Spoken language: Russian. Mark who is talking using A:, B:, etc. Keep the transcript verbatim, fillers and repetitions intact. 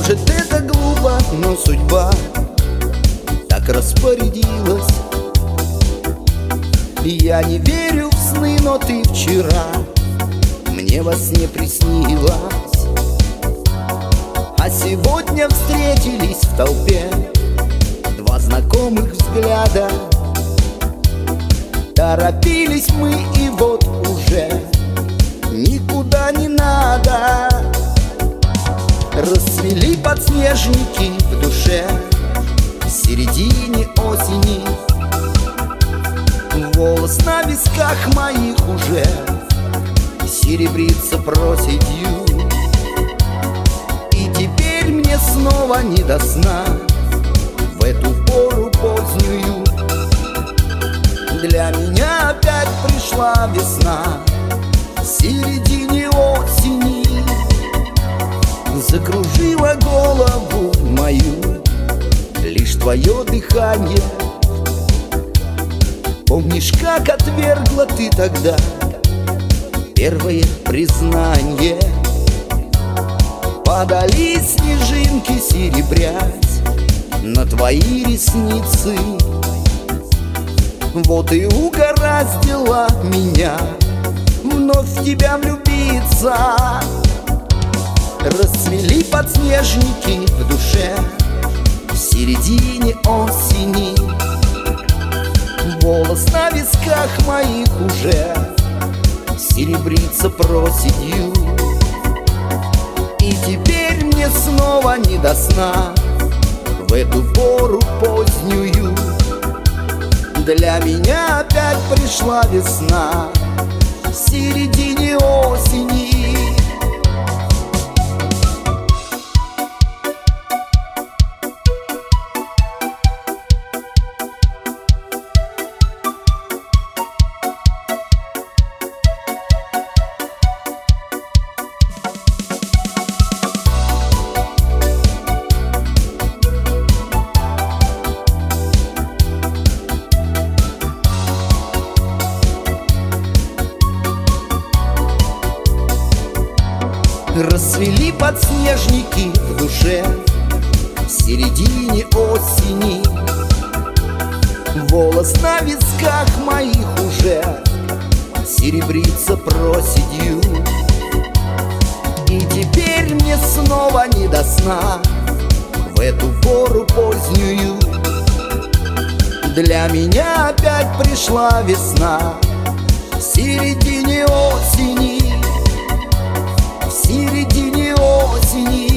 A: Может, это глупо, но судьба так распорядилась. Я не верю в сны, но ты вчера мне во сне приснилась. А сегодня встретились в толпе два знакомых взгляда. Торопились мы, и вот уже никуда не надо. Расцвели подснежники в душе в середине осени. Волос на висках моих уже серебрится проседью. И теперь мне снова не до сна в эту пору позднюю. Для меня опять пришла весна в середине осени. Закружила голову мою лишь твое дыхание. Помнишь, как отвергла ты тогда первое признание? Подали снежинки серебрять на твои ресницы. Вот и угораздило меня вновь в тебя влюбиться. Расцвели подснежники в душе в середине осени. Волос на висках моих уже серебрится проседью. И теперь мне снова не до сна в эту пору позднюю. Для меня опять пришла весна в середине осени. Расцвели подснежники в душе в середине осени. Волос на висках моих уже серебрится проседью. И теперь мне снова не до сна в эту пору позднюю. Для меня опять пришла весна в середине осени. В середине осени.